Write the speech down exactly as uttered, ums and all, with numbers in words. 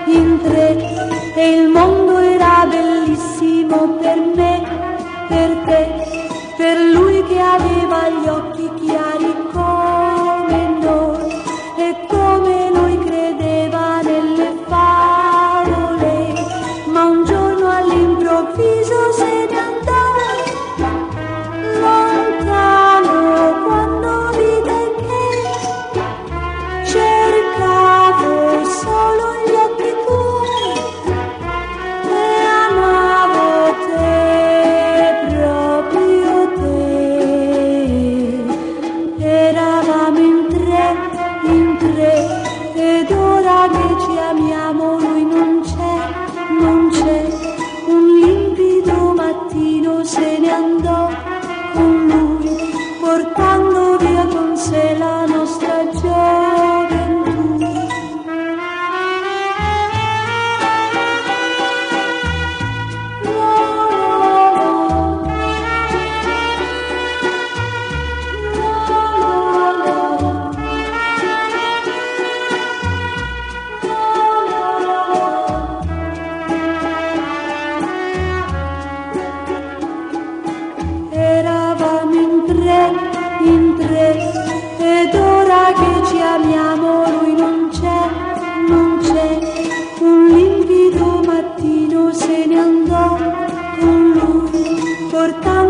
in tre, e il mondo era bellissimo per me, per te, per lui che aveva gli occhi chiari come noi e come noi credeva nelle favole, ma un giorno all'improvviso se ne andò lontano quando vide che cercavo solo gli occhi tuoi e amavo te, proprio te. Eravamo in tre, in tre, ed ora che ci amiamo lui non c'è, non c'è. Un limpido mattino se ne andò con lui, portando via con sé la nostra gioventù. Eravamo in tre, in tre, ed ora che ci amiamo lui non c'è, non c'è. Un limpido mattino se ne andò con lui, portando